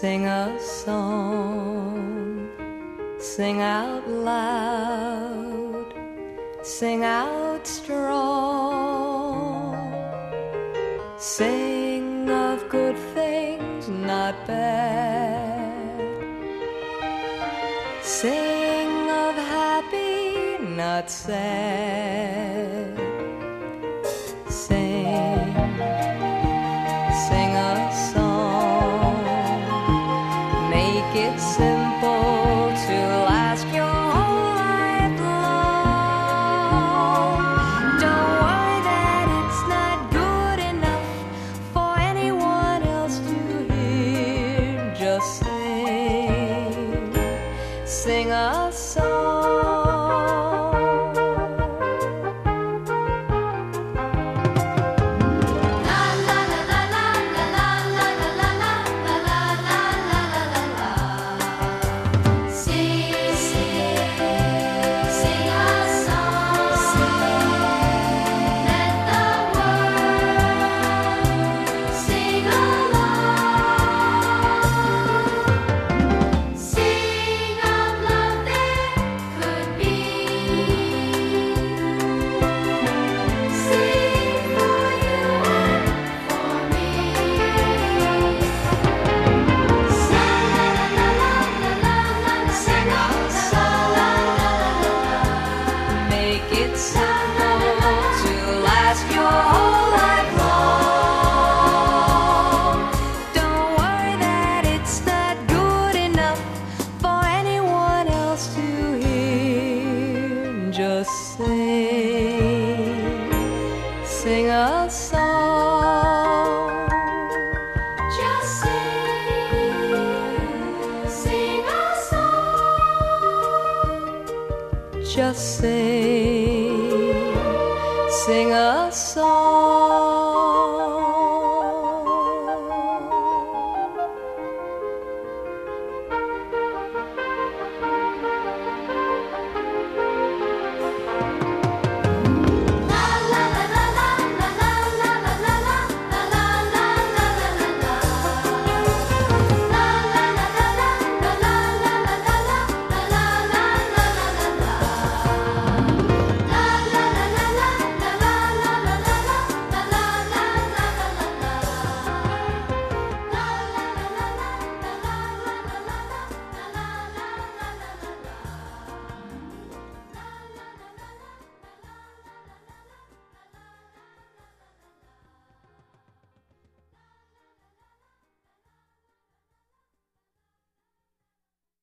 Sing a song, sing out loud, sing out strong. Sing of good things, not bad. Sing of happy, not sad. Sing, sing a song. Make it simple to last your whole life long. Don't worry that it's not good enough for anyone else to hear. Just sing, sing a song. Just sing, sing a song. Just sing, sing a song. Just sing, sing a song.